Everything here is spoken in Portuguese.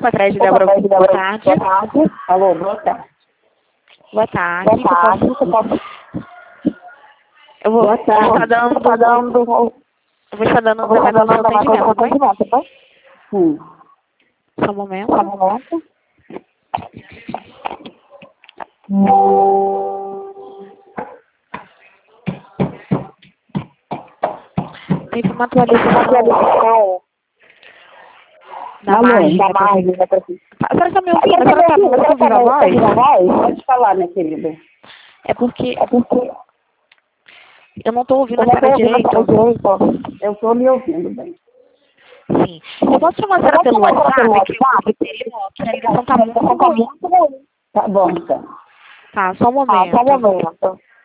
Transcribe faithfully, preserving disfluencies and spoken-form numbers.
para trás de Débora. Boa tarde. Boa tarde. Alô, boa tarde. Boa tarde. Boa tarde. Eu posso... Eu vou Boa tarde. estar dando... Tá dando... Eu vou estar dando um Vou estar detalhe dando do seu uma atendimento, tá bem? Sim. Só um momento. Só um momento. Teve uma atualização da margem. Da margem. A senhora está me ouvindo? A senhora está me ouvindo a voz? Pode falar, minha querida. É porque É porque eu não estou ouvindo eu a não senhora estou ouvindo direito. a senhora direito. Eu estou me ouvindo bem. Sim. Eu posso chamar a senhora pelo WhatsApp, que eu tenho, que a ligação está muito ruim. Tá bom, então. Tá, só um Tá, momento. só um momento.